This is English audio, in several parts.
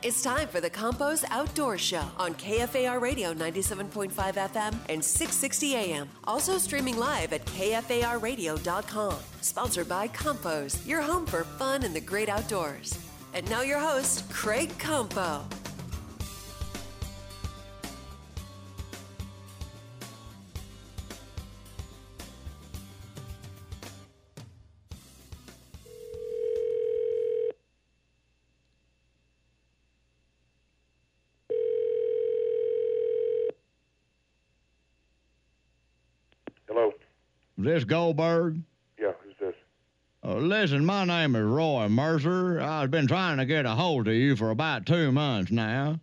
It's time for the Campos Outdoor Show on KFAR Radio 97.5 FM and 660 AM. Also streaming live at KFARradio.com. Sponsored by Campos, your home for fun in the great outdoors. And now your host, Craig Campo. Hello. Is this Goldberg? Yeah, who's this? Listen, my name is Roy Mercer. I've been trying to get a hold of you for about 2 months now.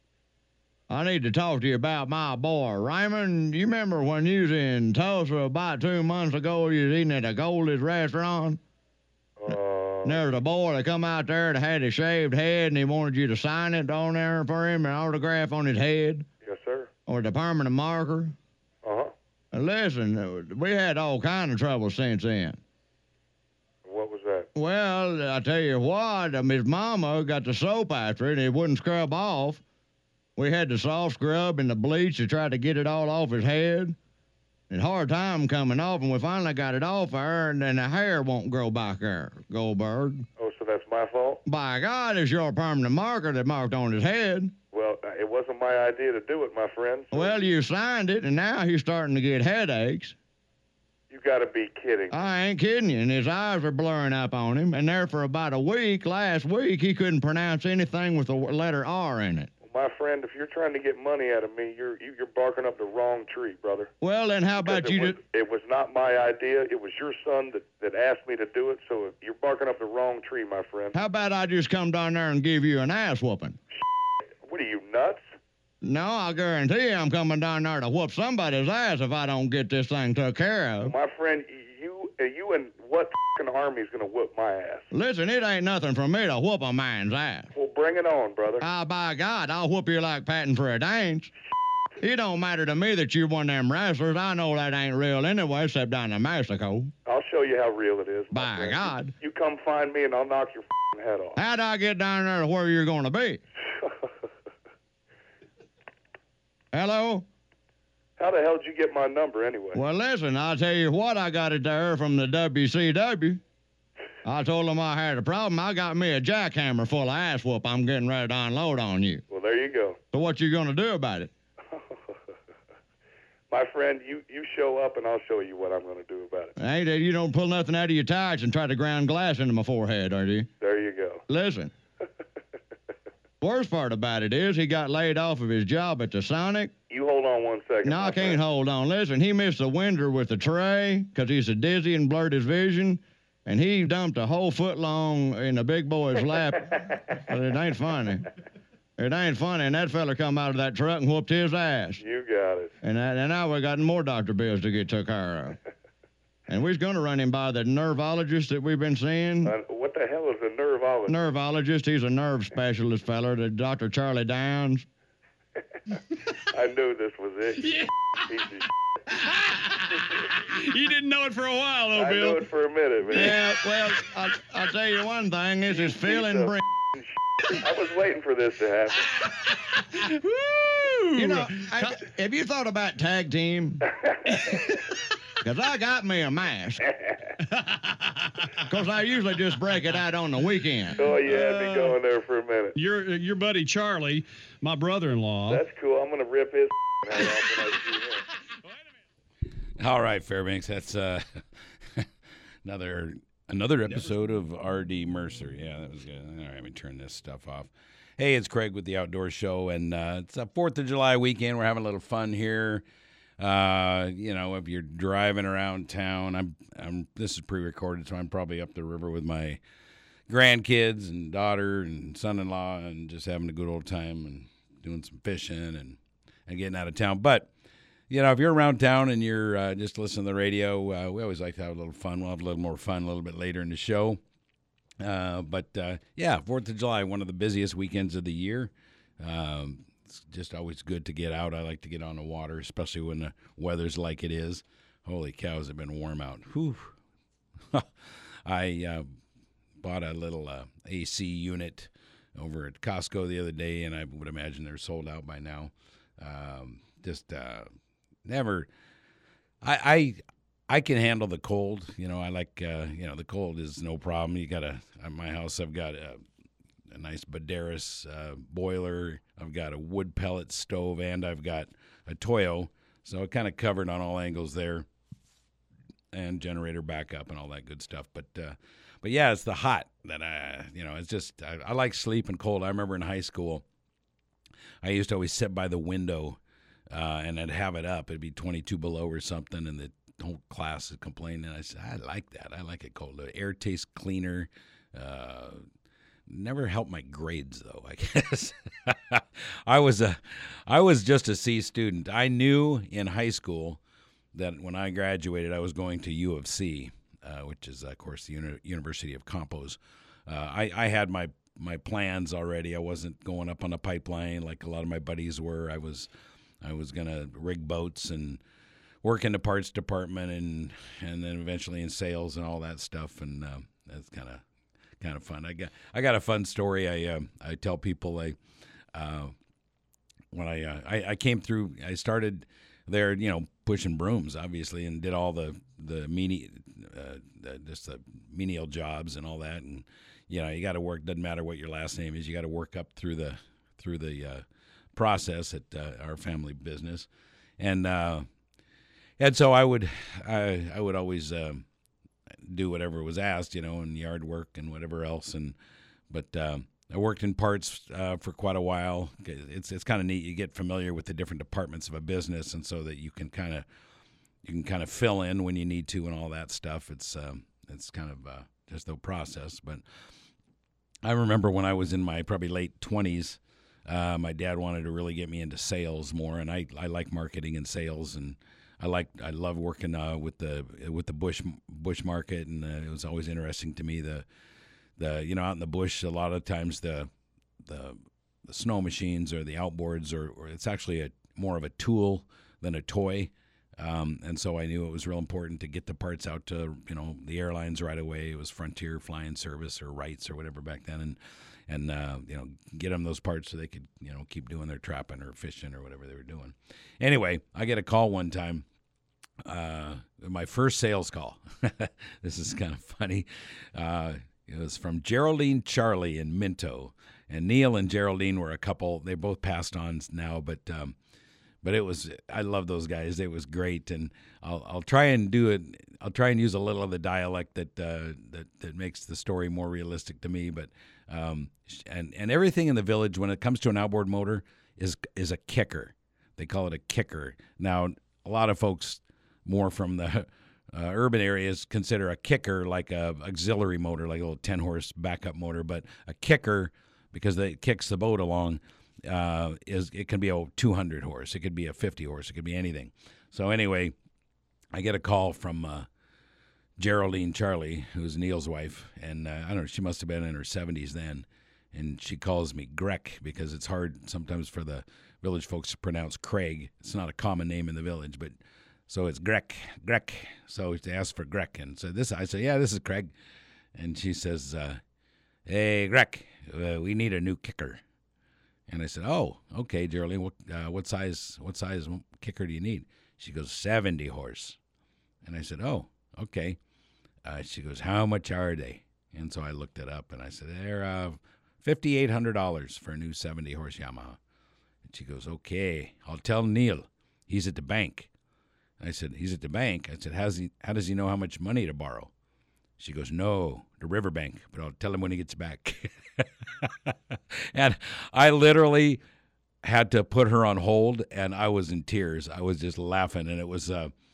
I need to talk to you about my boy, Raymond. You remember when you was in Tulsa about 2 months ago, you was eating at a Goldie's restaurant? And there was a boy that come out there that had a shaved head, and he wanted you to sign it on there for him, an autograph on his head. Yes, sir. Or the permanent marker. Uh-huh. Listen, we had all kind of trouble since then. What was that? Well, I tell you what, his mama got the soap after it, and it wouldn't scrub off. We had the soft scrub and the bleach to try to get it all off his head. And hard time coming off, and we finally got it off there, and then the hair won't grow back there, Goldberg. Oh, so that's my fault? By God, it's your permanent marker that marked on his head. Well, it wasn't my idea to do it, my friend. So Well, you signed it, and now he's starting to get headaches. You got to be kidding. I ain't kidding you, and his eyes are blurring up on him, and there for about a week, last week, he couldn't pronounce anything with the letter R in it. My friend, if you're trying to get money out of me, you're barking up the wrong tree, brother. Well, then how about It was not my idea. It was your son that asked me to do it, so you're barking up the wrong tree, my friend. How about I just come down there and give you an ass whooping? What are you, nuts? No, I guarantee you I'm coming down there to whoop somebody's ass if I don't get this thing took care of. My friend, you and what f***ing army's going to whoop my ass? Listen, it ain't nothing for me to whoop a man's ass. Well, bring it on, brother. By God, I'll whoop you like patting for a dance. It don't matter to me that you're one of them wrestlers. I know that ain't real anyway, except down in Mexico. I'll show you how real it is. By friend. God. You come find me and I'll knock your f***ing head off. How'd I get down there to where you're going to be? Hello? How the hell did you get my number anyway? Well, listen, I'll tell you what, I got it there from the WCW. I told them I had a problem. I got me a jackhammer full of ass whoop I'm getting ready to unload on you. Well, there you go. So what you going to do about it? My friend, you show up and I'll show you what I'm going to do about it. Hey, you don't pull nothing out of your tights and try to ground glass into my forehead, are you? There you go. Listen. Worst part about it is he got laid off of his job at the Sonic. You hold on 1 second. No, I can't hold on. Listen, he missed the winder with the tray because he's so dizzy and blurred his vision, and he dumped a whole foot long in the big boy's lap. But it ain't funny. It ain't funny, and that fella come out of that truck and whooped his ass. You got it. And now we got more doctor bills to get took care of. And we're going to run him by the nervologist that we've been seeing. What the hell is a nervologist? Nervologist, he's a nerve specialist fella, the Dr. Charlie Downs. I knew this was it. Yeah. You didn't know it for a while, though, I Bill. knew it for a minute, man. Yeah, well, I'll tell you one thing. This is feeling brain. I was waiting for this to happen. Woo! You know, have you thought about tag team? Because I got me a mask. Because I usually just break it out on the weekend. Oh, you had me going there for a minute. Your buddy Charlie, my brother-in-law. That's cool. I'm going to rip his head off when I see him. All right, Fairbanks, that's another episode of R.D. Mercer. Yeah, that was good. All right, let me turn this stuff off. Hey, it's Craig with the Outdoor Show, and it's a 4th of July weekend. We're having a little fun here. If you're driving around town, this is pre-recorded, so I'm probably up the river with my grandkids and daughter and son-in-law and just having a good old time and doing some fishing and getting out of town. But, if you're around town and you're just listening to the radio, we always like to have a little fun. We'll have a little more fun a little bit later in the show. 4th of July, one of the busiest weekends of the year. It's just always good to get out. I like to get on the water, especially when the weather's like it is. Holy cows, it's been warm out. Whew. I bought a little AC unit over at Costco the other day, and I would imagine they're sold out by now. Never. I can handle the cold. I like, the cold is no problem. At my house, I've got a nice Baderis boiler. I've got a wood pellet stove, and I've got a Toyo. So it kind of covered on all angles there, and generator backup and all that good stuff. But yeah, it's the hot that it's just, I like sleeping cold. I remember in high school, I used to always sit by the window, and I'd have it up. It'd be 22 below or something, and the whole class would complain. And I said, I like that. I like it cold. The air tastes cleaner. Never helped my grades, though, I guess. I was just a C student. I knew in high school that when I graduated, I was going to U of C, which is, of course, the University of Campos. I had my plans already. I wasn't going up on a pipeline like a lot of my buddies were. I was going to rig boats and work in the parts department and then eventually in sales and all that stuff. And that's kind of fun. I got a fun story. I tell people when I came through, I started there, pushing brooms, obviously, and did all the menial jobs and all that. And you got to work. Doesn't matter what your last name is. You got to work up through the process at our family business, and so I would always do whatever was asked, and yard work and whatever else. But I worked in parts for quite a while. It's kind of neat. You get familiar with the different departments of a business, and so that you can kind of fill in when you need to and all that stuff. It's kind of just the process. But I remember when I was in my probably late 20s, my dad wanted to really get me into sales more, and I like marketing and sales, and I love working with the bush market, and it was always interesting to me the out in the bush, a lot of times the snow machines or the outboards or it's actually more of a tool than a toy, and so I knew it was real important to get the parts out to the airlines right away. It was Frontier Flying Service or Wrights or whatever back then, and get them those parts so they could keep doing their trapping or fishing or whatever they were doing. Anyway, I get a call one time. My first sales call. This is kind of funny. It was from Geraldine Charlie in Minto, and Neil and Geraldine were a couple. They both passed on now, but it was. I love those guys. It was great, and I'll try and do it. I'll try and use a little of the dialect that makes the story more realistic to me. But and everything in the village when it comes to an outboard motor is a kicker. They call it a kicker. Now a lot of folks more from the urban areas consider a kicker like a auxiliary motor, like a little 10-horse backup motor. But a kicker, because it kicks the boat along, it can be a 200 horse. It could be a 50 horse. It could be anything. So anyway, I get a call from Geraldine Charlie, who's Neil's wife, and I don't know, she must have been in her 70s then, and she calls me Greg because it's hard sometimes for the village folks to pronounce Craig. It's not a common name in the village, but so it's Greg. So they asked for Greg, and so I said, yeah, this is Craig, and she says, hey, Greg, we need a new kicker. And I said, oh, okay, Geraldine, what size kicker do you need? She goes, 70 horse. And I said, oh, okay. She goes, how much are they? And so I looked it up, and I said, they're $5,800 for a new 70 horse Yamaha. And she goes, okay, I'll tell Neil. He's at the bank. I said, he's at the bank? I said, how does he know how much money to borrow? She goes, no, the riverbank, but I'll tell him when he gets back. And I literally had to put her on hold, and I was in tears. I was just laughing, and it was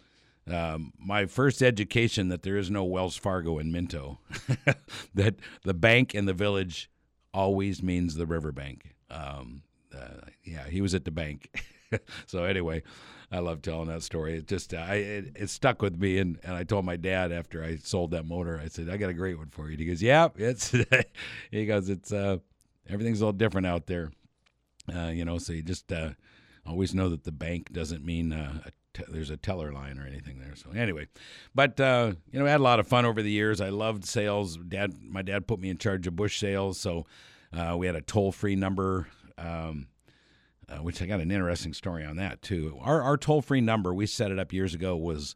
my first education that there is no Wells Fargo in Minto, that the bank in the village always means the riverbank. Yeah, he was at the bank. So anyway, I love telling that story. It just it stuck with me, and I told my dad after I sold that motor, I said, I got a great one for you. He goes, yeah, it's everything's a little different out there, so you just always know that the bank doesn't mean there's a teller line or anything there. So anyway, but I had a lot of fun over the years. I loved sales. My dad put me in charge of bush sales, so We had a toll-free number, which I got an interesting story on that, too. Our toll-free number, we set it up years ago, was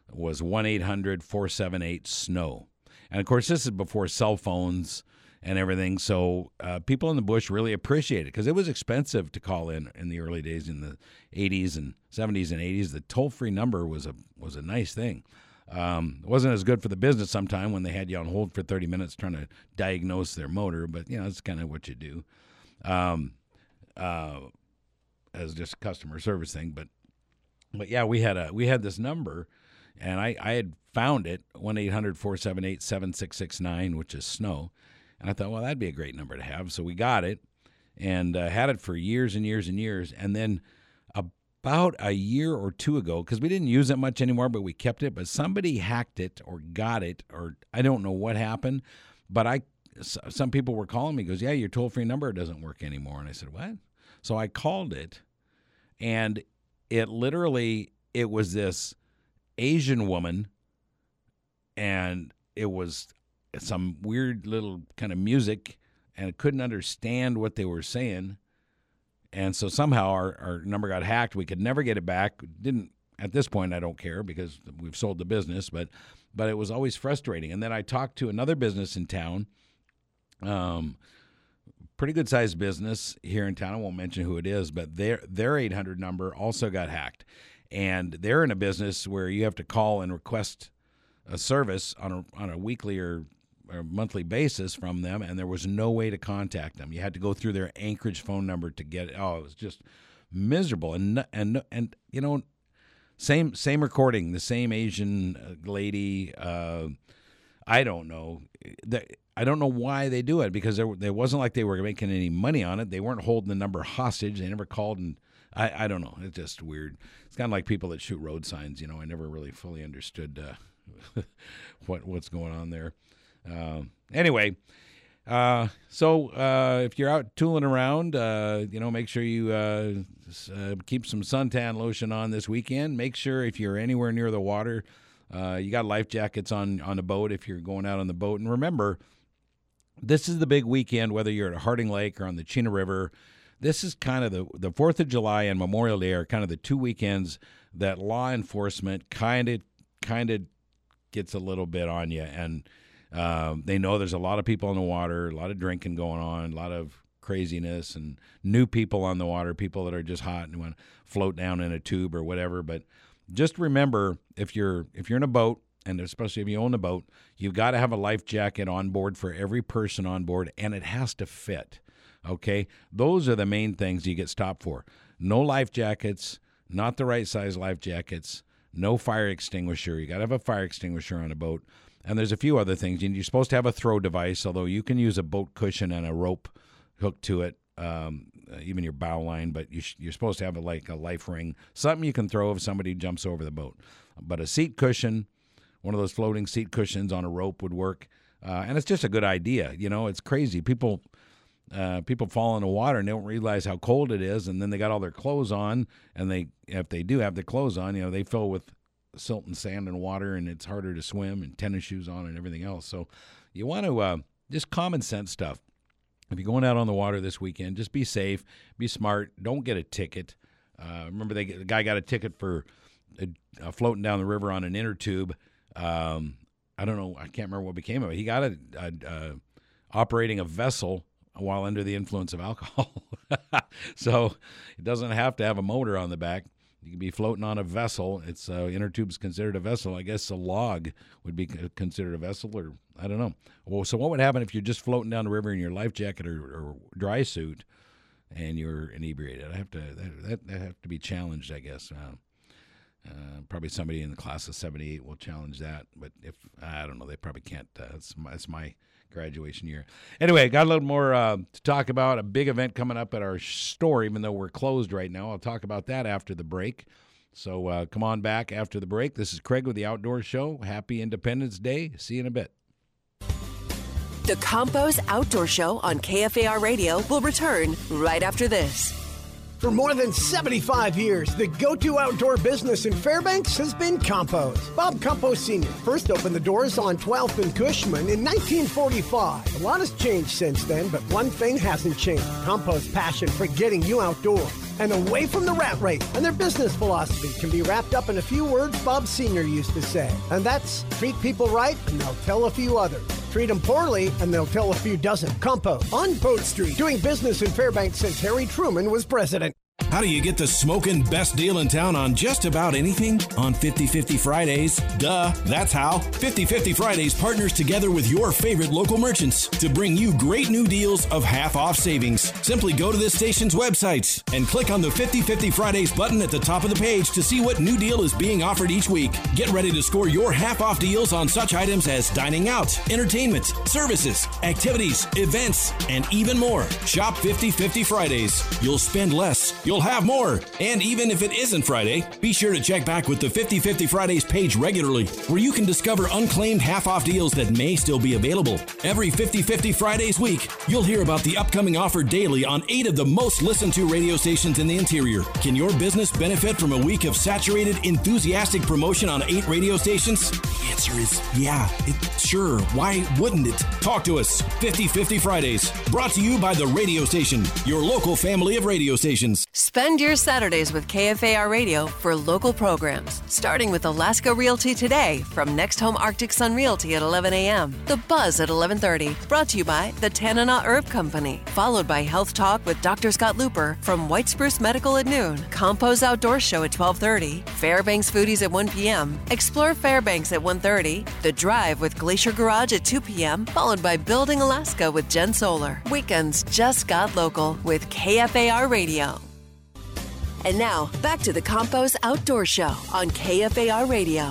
1-800-478-SNOW. And, of course, this is before cell phones and everything, so people in the bush really appreciate it because it was expensive to call in the early days in the 80s and 70s and 80s. The toll-free number was a nice thing. It wasn't as good for the business sometime when they had you on hold for 30 minutes trying to diagnose their motor, but, it's kind of what you do as just a customer service thing. But yeah, we had this number, and I had found it, 1-800-478-7669, which is SNOW. And I thought, well, that'd be a great number to have. So we got it and had it for years and years and years. And then about a year or two ago, because we didn't use it much anymore, but we kept it. But somebody hacked it or got it, or I don't know what happened. But some people were calling me, goes, yeah, your toll-free number doesn't work anymore. And I said, what? So I called it, and it was this Asian woman, and it was some weird little kind of music, and I couldn't understand what they were saying. And so somehow our number got hacked. We could never get it back. Didn't at this point, I don't care because we've sold the business, but it was always frustrating. And then I talked to another business in town, pretty good sized business here in town. I won't mention who it is, but their 800 number also got hacked. And they're in a business where you have to call and request a service on a weekly or monthly basis from them, and there was no way to contact them. You had to go through their Anchorage phone number to get it. Oh, it was just miserable. And same recording, the same Asian lady. I don't know. I don't know why they do it, because it wasn't like they were making any money on it. They weren't holding the number hostage. They never called, and I don't know. It's just weird. It's kind of like people that shoot road signs. I never really fully understood what's going on there. Anyway, so if you're out tooling around, make sure you keep some suntan lotion on this weekend. Make sure if you're anywhere near the water, you got life jackets on the boat if you're going out on the boat. And remember, this is the big weekend, whether you're at Harding Lake or on the Chena River. This is kind of the 4th of July and Memorial Day are kind of the two weekends that law enforcement kind of gets a little bit on you. And they know there's a lot of people on the water, a lot of drinking going on, a lot of craziness, and new people on the water, people that are just hot and want to float down in a tube or whatever. But just remember, if you're in a boat, and especially if you own a boat, you've got to have a life jacket on board for every person on board, and it has to fit. Okay? Those are the main things you get stopped for. No life jackets, not the right size life jackets, no fire extinguisher. You got to have a fire extinguisher on a boat. And there's a few other things. You're supposed to have a throw device, although you can use a boat cushion and a rope hooked to it, even your bow line, but you're supposed to have a life ring, something you can throw if somebody jumps over the boat. But a seat cushion, one of those floating seat cushions on a rope would work. And it's just a good idea. It's crazy. People fall in the water and they don't realize how cold it is, and then they got all their clothes on, and if they do have their clothes on, they fill with silt and sand and water, and it's harder to swim, and tennis shoes on and everything else. So you want to just common sense stuff. If you're going out on the water this weekend, just be safe, be smart, don't get a ticket. Remember, the guy got a ticket for floating down the river on an inner tube. I don't know, I can't remember what became of it. He got operating a vessel while under the influence of alcohol. So it doesn't have to have a motor on the back. You can be floating on a vessel. It's inner tube's considered a vessel. I guess a log would be considered a vessel, or I don't know. Well, so what would happen if you're just floating down the river in your life jacket or dry suit and you're inebriated? That have to be challenged, I guess. Probably somebody in the class of 78 will challenge that, but if I don't know, they probably can't. It's my graduation year. Anyway, got a little more to talk about. A big event coming up at our store, even though we're closed right now. I'll talk about that after the break. So come on back after the break. This is Craig with the Outdoor Show. Happy Independence Day. See you in a bit. The Campos Outdoor Show on KFAR Radio will return right after this. For more than 75 years, the go-to outdoor business in Fairbanks has been Compost. Bob Compost Sr. first opened the doors on 12th and Cushman in 1945. A lot has changed since then, but one thing hasn't changed. Compost's passion for getting you outdoors and away from the rat race. And their business philosophy can be wrapped up in a few words Bob Sr. used to say. And that's, treat people right and they'll tell a few others. Treat them poorly and they'll tell a few dozen. Compost on Boat Street, doing business in Fairbanks since Harry Truman was president. How do you get the smoking best deal in town on just about anything? On 50/50 Fridays. Duh, that's how. 50/50 Fridays partners together with your favorite local merchants to bring you great new deals of half-off savings. Simply go to this station's website and click on the 50/50 Fridays button at the top of the page to see what new deal is being offered each week. Get ready to score your half-off deals on such items as dining out, entertainment, services, activities, events, and even more. Shop 50/50 Fridays. You'll spend less. You'll have more. And even if it isn't Friday, be sure to check back with the 50/50 Fridays page regularly, where you can discover unclaimed half-off deals that may still be available. Every 50/50 Fridays week, you'll hear about the upcoming offer daily on 8 of the most listened to radio stations in the interior. Can your business benefit from a week of saturated, enthusiastic promotion on 8 radio stations? The answer is yeah. Sure. Why wouldn't it? Talk to us. 50/50 Fridays. Brought to you by the radio station, your local family of radio stations. Spend your Saturdays with KFAR Radio for local programs, starting with Alaska Realty Today from Next Home Arctic Sun Realty at 11 a.m., The Buzz at 11:30, brought to you by the Tanana Herb Company, followed by Health Talk with Dr. Scott Looper from White Spruce Medical at noon, Compost Outdoor Show at 12:30, Fairbanks Foodies at 1 p.m., Explore Fairbanks at 1:30, The Drive with Glacier Garage at 2 p.m., followed by Building Alaska with Jen Solar. Weekends just got local with KFAR Radio. And now, back to the Compost Outdoor Show on KFAR Radio.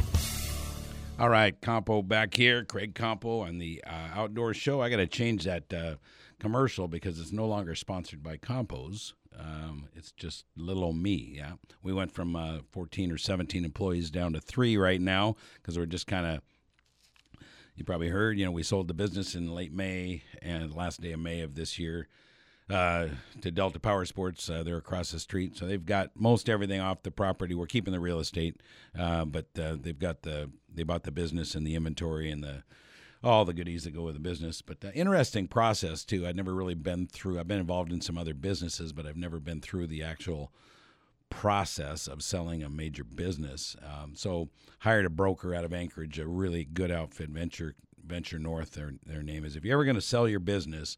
All right, Compo back here. Craig Compo on the Outdoor Show. I got to change that commercial because it's no longer sponsored by Compos. It's just little old me, yeah. We went from 14 or 17 employees down to 3 right now because we're just kind of, you probably heard, we sold the business in late May and the last day of May of this year. To Delta Power Sports. They're across the street, so they've got most everything off the property. We're keeping the real estate, but they bought the business and the inventory and all the goodies that go with the business. But interesting process too. I've never really been through. I've been involved in some other businesses, but I've never been through the actual process of selling a major business. So hired a broker out of Anchorage, a really good outfit, Venture North. Their name is. If you're ever going to sell your business.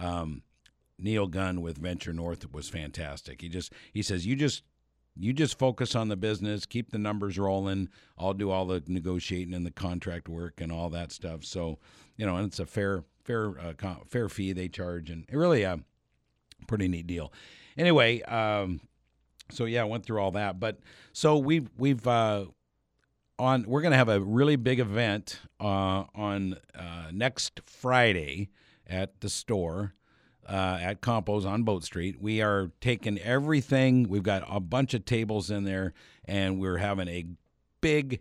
Neil Gunn with Venture North was fantastic. He says you just focus on the business, keep the numbers rolling. I'll do all the negotiating and the contract work and all that stuff. So, and it's a fair fee they charge, and it really a pretty neat deal. Anyway, so yeah, I went through all that, but so we're going to have a really big event on next Friday at the store. At Compos on Boat Street. We are taking everything. We've got a bunch of tables in there, and we're having a big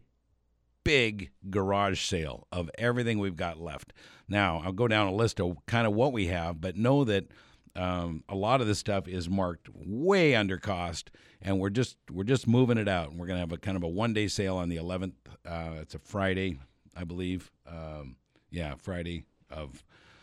garage sale of everything we've got left. Now, I'll go down a list of kind of what we have, but know that a lot of this stuff is marked way under cost, and we're just moving it out. And we're going to have a kind of a one-day sale on the 11th. It's a Friday, I believe. Friday of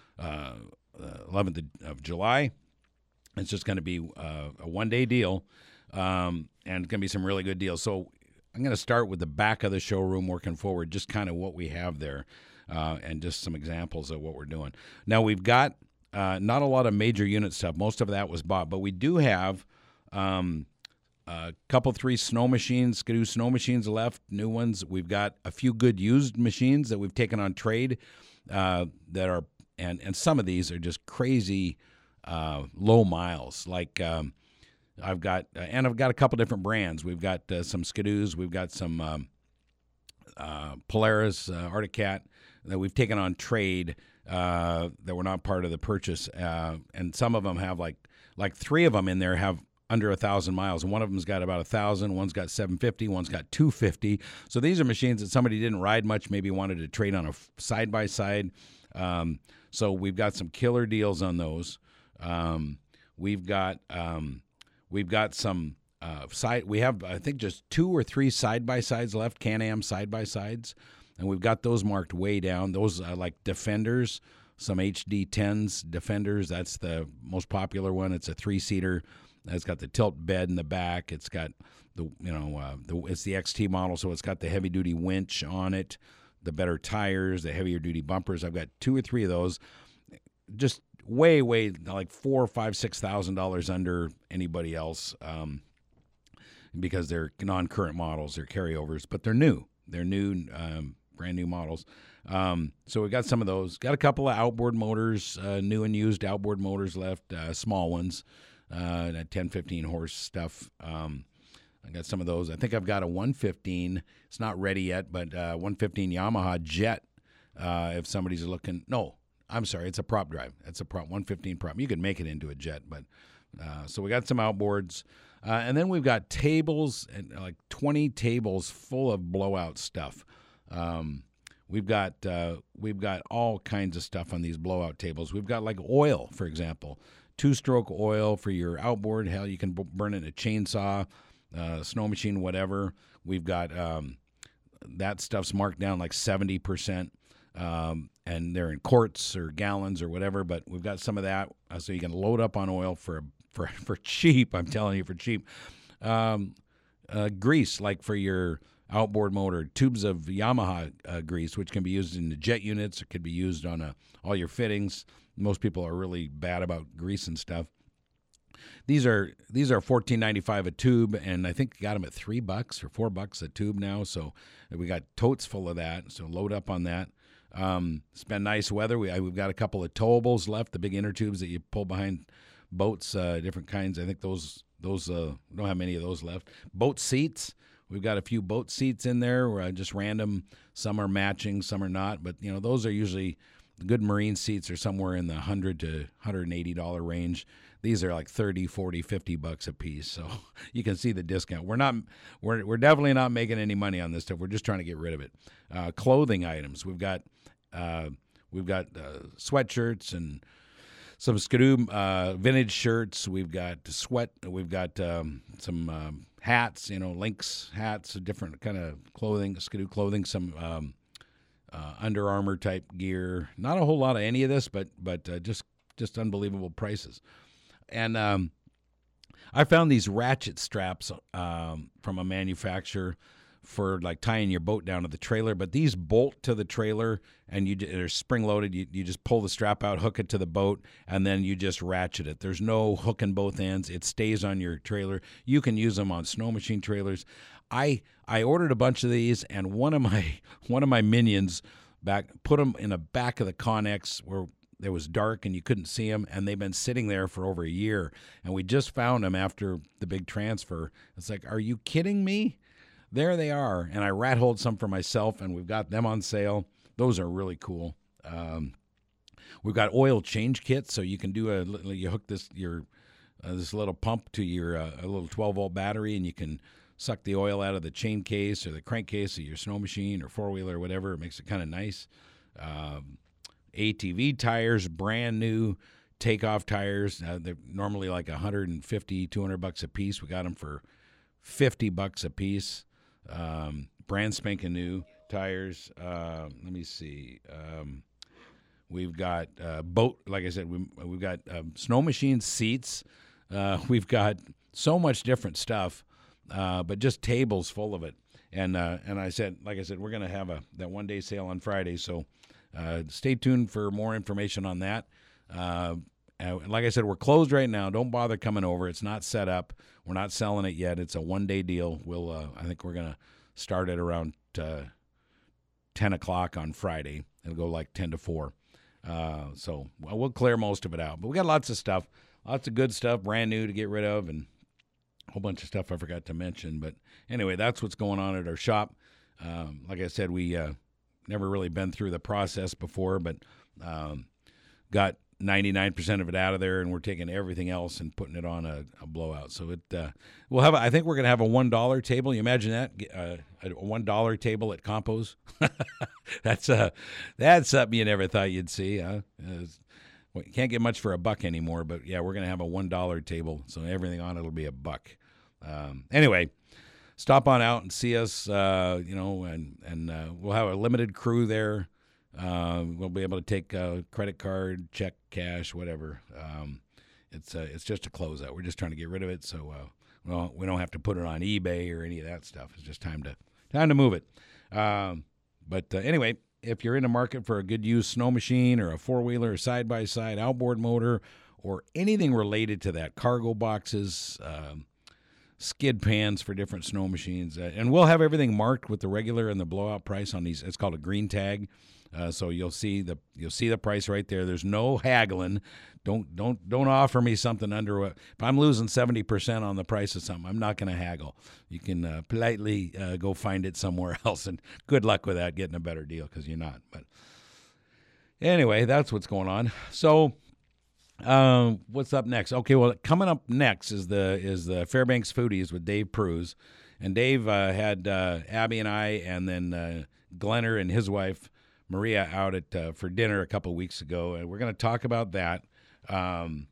11th of July. It's just going to be a one-day deal, and it's going to be some really good deals. So I'm going to start with the back of the showroom, working forward, just kind of what we have there, and just some examples of what we're doing. Now, we've got not a lot of major unit stuff. Most of that was bought, but we do have a couple, 3 snow machines, Skidoo snow machines left, new ones. We've got a few good used machines that we've taken on trade that are And some of these are just crazy low miles. Like I've got a couple different brands. We've got some Skidoos. We've got some Polaris, Arctic Cat that we've taken on trade that were not part of the purchase. And some of them have like 3 of them in there have under 1,000 miles, and one of them's got about 1,000. One's got 750. One's got 250. So these are machines that somebody didn't ride much, maybe wanted to trade on a side by side. So we've got some killer deals on those. We've got We've got some we have, I think, just 2 or 3 side-by-sides left, Can-Am side-by-sides, and we've got those marked way down. Those are like Defenders, some HD10s Defenders. That's the most popular one. It's a 3-seater. It's got the tilt bed in the back. It's got it's the XT model, so it's got the heavy-duty winch on it, the better tires, the heavier-duty bumpers. I've got 2 or 3 of those, just way like $4,000, $5,000, $6,000 under anybody else. Because they're non-current models, they're carryovers, but they're new. They're new, brand new models. So we got some of those. Got a couple of outboard motors, new and used outboard motors left, small ones, that 10, 15 horse stuff. I got some of those. I think I've got a 115. It's not ready yet, but 115 Yamaha Jet. If somebody's looking, no, I'm sorry, it's a prop drive. It's a prop 115 prop. You could make it into a jet, but so we got some outboards. And then we've got tables, and like 20 tables full of blowout stuff. We've got all kinds of stuff on these blowout tables. We've got like oil, for example, 2-stroke oil for your outboard. Hell, you can burn it in a chainsaw, snow machine, whatever. We've got that stuff's marked down like 70%, and they're in quarts or gallons or whatever. But we've got some of that, so you can load up on oil for cheap. I'm telling you, for cheap. Grease, like for your outboard motor, tubes of Yamaha grease, which can be used in the jet units. It could be used on all your fittings. Most people are really bad about grease and stuff. These are $14.95 a tube, and I think got them at $3 or $4 a tube now. So we got totes full of that. So load up on that. It's been nice weather. We've got a couple of towables left, the big inner tubes that you pull behind boats, different kinds. I think those don't have many of those left. Boat seats. We've got a few boat seats in there where just random. Some are matching, some are not. But, those are usually good marine seats are somewhere in the $100 to $180 range. These are like $30, $40, $50 a piece. So you can see the discount. We're definitely not making any money on this stuff. We're just trying to get rid of it. Clothing items. We've got sweatshirts and some Skidoo vintage shirts. We've got We've got some hats, Lynx hats, different kind of clothing, Skidoo clothing, some Under Armour type gear. Not a whole lot of any of this, but just unbelievable prices. And I found these ratchet straps from a manufacturer for like tying your boat down to the trailer, but these bolt to the trailer and they're spring loaded. You just pull the strap out, hook it to the boat, and then you just ratchet it. There's no hook in both ends. It stays on your trailer. You can use them on snow machine trailers. I ordered a bunch of these, and one of my minions put them in the back of the Connex where it was dark and you couldn't see them, and they've been sitting there for over a year, and we just found them after the big transfer. It's like, are you kidding me? There they are, and I rat-holed some for myself, and we've got them on sale. Those are really cool. We've got oil change kits, so you can you hook this little pump to your a little 12-volt battery, and you can suck the oil out of the chain case or the crankcase of your snow machine or four-wheeler or whatever. It makes it kind of nice. ATV tires, brand new takeoff tires. They're normally like $150, $200 a piece. We got them for $50 a piece. Brand spanking new tires. Let me see. We've got boat. Like I said, we've got snow machine seats. We've got so much different stuff, but just tables full of it. And I said, like I said, we're gonna have that one-day sale on Friday. So stay tuned for more information on that. Like I said, we're closed right now. Don't bother coming over. It's not set up. We're not selling it yet. It's a one-day deal. I think we're going to start at around 10 o'clock on Friday. It'll go like 10 to 4. So we'll clear most of it out. But we got lots of stuff, lots of good stuff, brand new to get rid of, and a whole bunch of stuff I forgot to mention. But anyway, that's what's going on at our shop. Like I said, we never really been through the process before, but got 99% of it out of there, and we're taking everything else and putting it on a blowout. So we'll have. I think we're going to have a $1 table. You imagine that, a $1 table at Compos. That's something you never thought you'd see. Huh? you can't get much for $1 anymore, but yeah, we're going to have a $1 table, so everything on it will be $1. Anyway, stop on out and see us, and we'll have a limited crew there. We'll be able to take a credit card, check, cash, whatever. It's just a closeout. We're just trying to get rid of it, so we don't have to put it on eBay or any of that stuff. It's just time to move it. But anyway, if you're in the market for a good used snow machine or a four-wheeler, or side-by-side, outboard motor, or anything related to that, cargo boxes, skid pans for different snow machines, and we'll have everything marked with the regular and the blowout price on these. It's called a green tag, so you'll see the price right there. There's no haggling. Don't offer me something under if I'm losing 70% on the price of something, I'm not going to haggle. You can politely go find it somewhere else, and good luck with that, getting a better deal, because you're not. But anyway, that's what's going on. So what's up next? Okay, well, coming up next is the Fairbanks Foodies with Dave Pruse, and Dave had Abby and I, and then Glenner and his wife Maria out at for dinner a couple weeks ago, and we're going to talk about that. And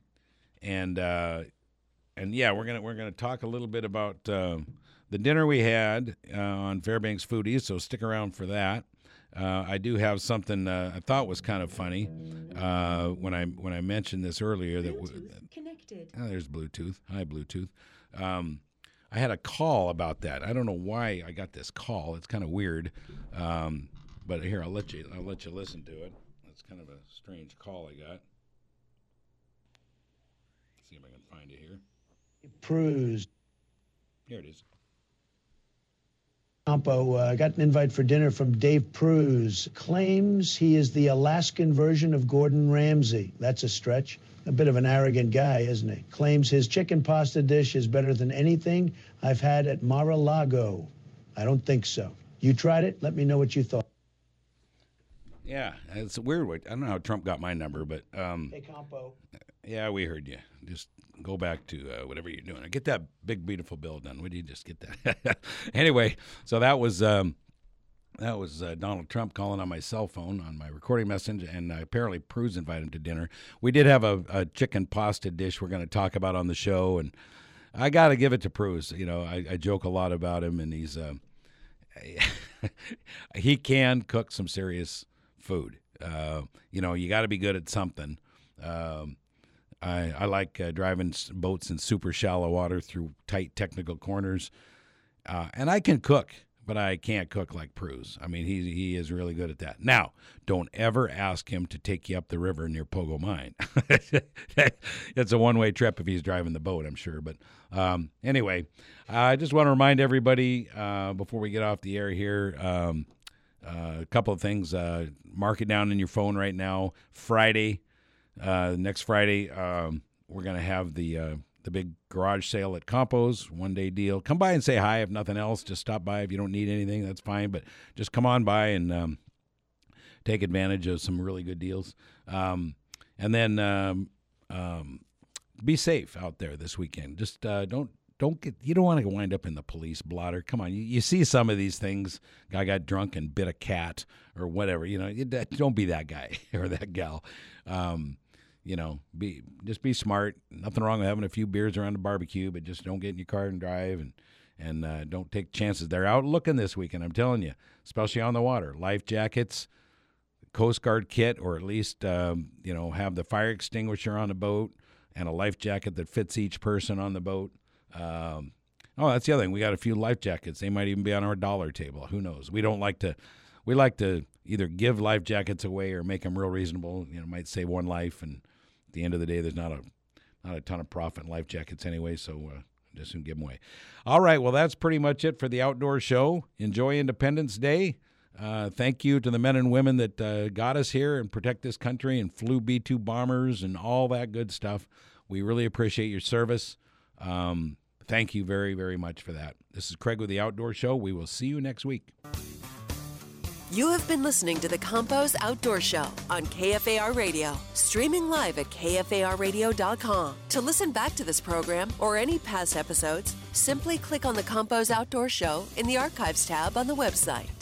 yeah, we're gonna talk a little bit about the dinner we had on Fairbanks Foodies. So stick around for that. I do have something I thought was kind of funny when I mentioned this earlier. Bluetooth connected. Oh, there's Bluetooth. Hi, Bluetooth. I had a call about that. I don't know why I got this call. It's kind of weird. But here, I'll let you listen to it. It's kind of a strange call I got. See if I can find it here. Pruse. Here it is. Campo got an invite for dinner from Dave Pruse. Claims he is the Alaskan version of Gordon Ramsay. That's a stretch. A bit of an arrogant guy, isn't he? Claims his chicken pasta dish is better than anything I've had at Mar-a-Lago. I don't think so. You tried it? Let me know what you thought. Yeah, it's a weird way. I don't know how Trump got my number, but Hey, Campo. Yeah, we heard you. Just go back to whatever you're doing. Get that big, beautiful bill done. Would you just get that? Anyway, so that was Donald Trump calling on my cell phone on my recording message, and apparently Pruse invited him to dinner. We did have a chicken pasta dish we're going to talk about on the show, and I got to give it to Pruse. You know, I joke a lot about him, and he's he can cook some serious food. You got to be good at something. I like driving boats in super shallow water through tight technical corners, and I can cook, but I can't cook like Pruse. I mean, he is really good at that. Now, don't ever ask him to take you up the river near Pogo Mine. It's a one-way trip if he's driving the boat, I'm sure. But anyway, I just want to remind everybody before we get off the air here, a couple of things. Mark it down in your phone right now. Next Friday, we're going to have the big garage sale at Campos, one-day deal. Come by and say hi. If nothing else, just stop by. If you don't need anything, that's fine. But just come on by and take advantage of some really good deals. And then be safe out there this weekend. Just you don't want to wind up in the police blotter. Come on, you see some of these things. Guy got drunk and bit a cat or whatever. Don't be that guy or that gal. Just be smart. Nothing wrong with having a few beers around the barbecue, but just don't get in your car and drive, and don't take chances. They're out looking this weekend, I'm telling you, especially on the water. Life jackets, Coast Guard kit, or at least have the fire extinguisher on the boat and a life jacket that fits each person on the boat. That's the other thing. We got a few life jackets. They might even be on our dollar table. Who knows? We like to either give life jackets away or make them real reasonable. Might save one life, and at the end of the day, there's not a ton of profit in life jackets anyway, so just give them away. All right, well, that's pretty much it for the Outdoor Show. Enjoy Independence Day. Thank you to the men and women that got us here and protect this country and flew B-2 bombers and all that good stuff. We really appreciate your service. Thank you very, very much for that. This is Craig with the Outdoor Show. We will see you next week. You have been listening to the Campos Outdoor Show on KFAR Radio, streaming live at KFARradio.com. To listen back to this program or any past episodes, simply click on the Campos Outdoor Show in the Archives tab on the website.